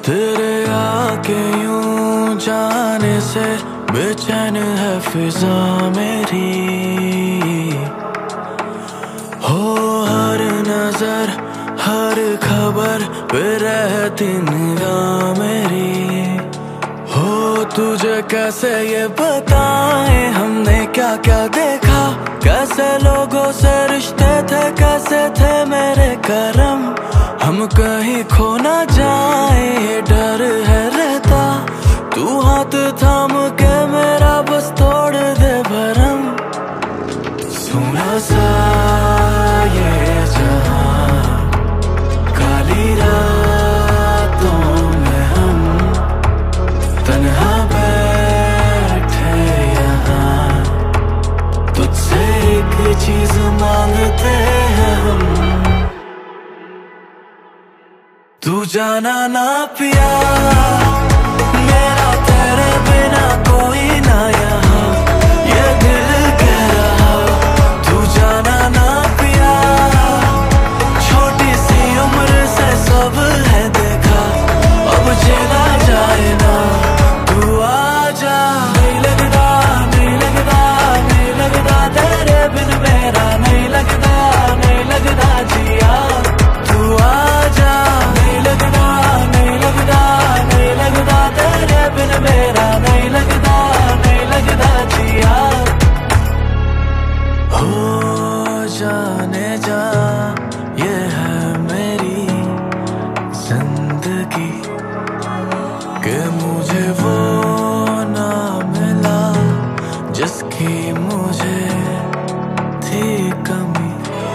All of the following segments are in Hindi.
तेरे आके यूं जाने से बेचैन है फिजा मेरी। हो हर नजर हर खबर पे रहती निगाह मेरी। हो तुझे कैसे ये बताएं हमने क्या क्या देखा, कैसे लोगों से रिश्ते थे, कैसे थे मेरे करम। हम कहीं खो ना जाए ये डर है रहता, तू हाथ थाम के मेरा बस तोड़ दे भरम। सुना सा ये जहां काली रातों में हम तन्हा बैठे यहाँ, तुझसे एक चीज मांगते हैं हम, तू जाना ना पिया मेरा तेरे बिना कोई ना यहाँ, ये दिल कह रहा। तू जाना ना पिया छोटी सी उम्र से सब है देखा, अब चला जाए ना तू आजा। नहीं लगता नहीं लगता नहीं लगता तेरे बिन मेरा, नहीं लगता नहीं लगता जिया तू आजा। नहीं लगता नहीं लगता नहीं लगता तेरे बिन मेरा, नहीं लगता नहीं लगता जिया। हो जाने जा ये है मेरी जिंदगी कि मुझे वो ना मिला जिसकी मुझे थी कमी।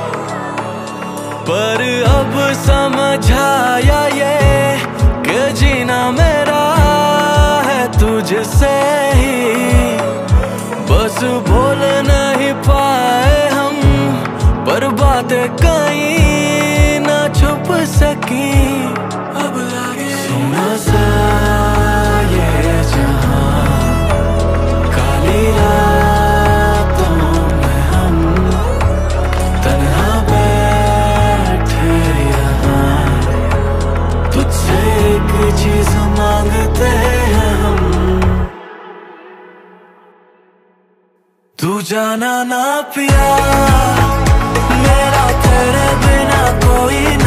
पर अब समझ आया ये कि जीना मेरा है तुझसे ही, बस बोल नहीं पाए हम पर बातें कहीं ना छुप सकी। अब लागे सुना सा ये जहां काली रातों में हम तन्हा बैठे यहाँ, तुझसे एक चीज मांगते हैं हम, तू जाना ना पिया मेरा तेरे बिना कोई